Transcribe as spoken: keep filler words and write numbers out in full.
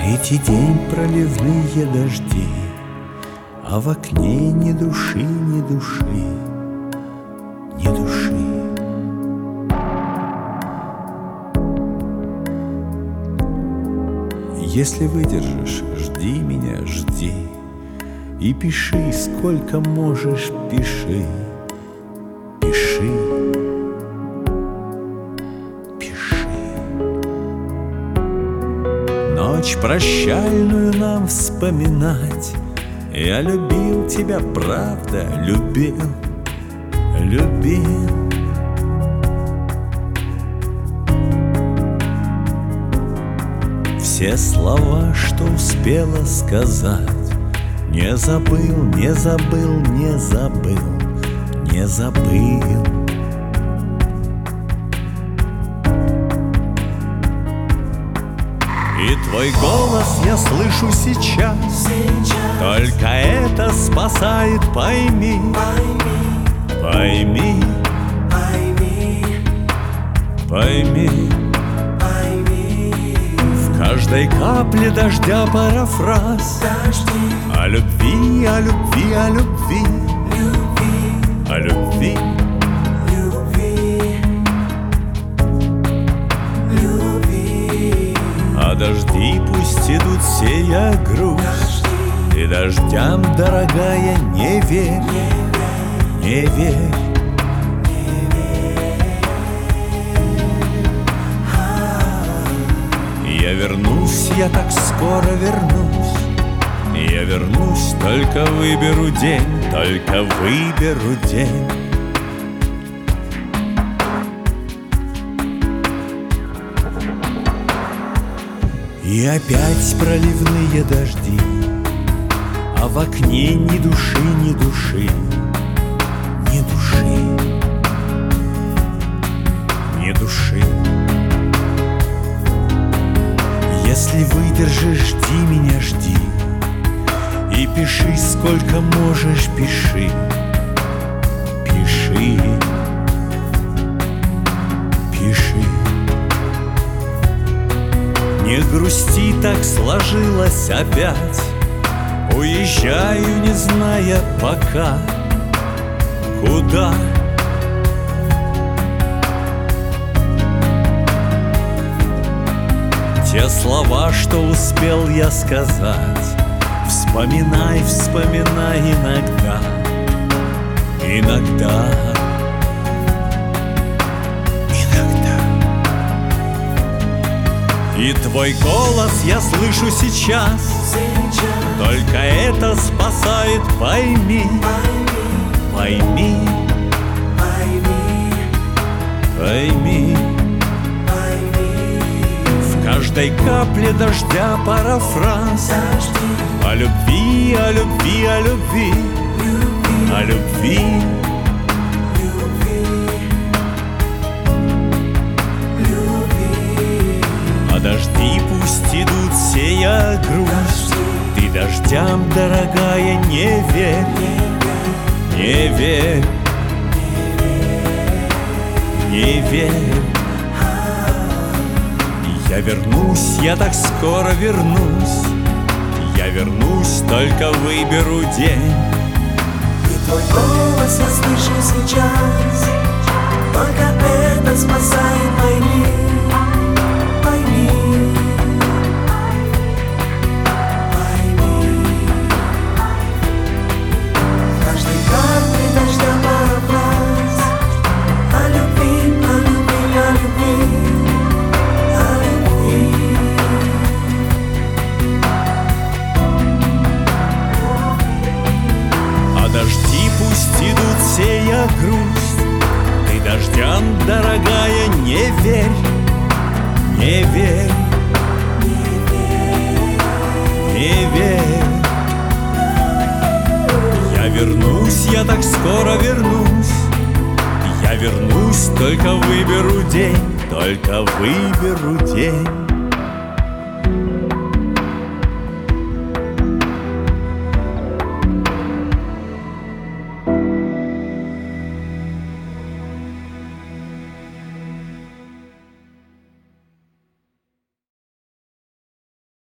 Третий день проливные дожди, а в окне ни души, ни души, ни души. Если выдержишь, жди меня, жди, и пиши, сколько можешь, пиши, пиши, пиши. Ночь прощальную нам вспоминать. Я любил тебя, правда, любил, любил. Все слова, что успела сказать, не забыл, не забыл, не забыл, не забыл. И твой голос я слышу сейчас, сейчас. Только это спасает, пойми, пойми, пойми, пойми, пойми. В каждой капле дождя парафраз о любви, о любви, о любви, о любви. А дожди пусть идут, сея грусть, и дождям, дорогая, не верь, не верь. Я вернусь, я так скоро вернусь, я вернусь, только выберу день, только выберу день. И опять проливные дожди, а в окне ни души, ни души, ни души, ни души. Если выдержишь, жди меня, жди, и пиши, сколько можешь, пиши, пиши, пиши. Не грусти, так сложилось опять. Уезжаю, не зная пока, куда. Те слова, что успел я сказать, вспоминай, вспоминай иногда, иногда. И твой голос я слышу сейчас, сейчас. Только это спасает, пойми, пойми, пойми, пойми, пойми. В каждой капле дождя парафраз о любви, о любви, о любви, о любви. А дожди пусть идут, сея грусть, ты дождям, дорогая, не верь, не верь, не верь. Я вернусь, я так скоро вернусь, я вернусь, только выберу день. И твой голос я слышу сейчас, только это спасает, пойми. Дожди пусть идут, сея грусть, ты дождям, дорогая, не верь, не верь, не верь. Я вернусь, я так скоро вернусь, я вернусь, только выберу день, только выберу день.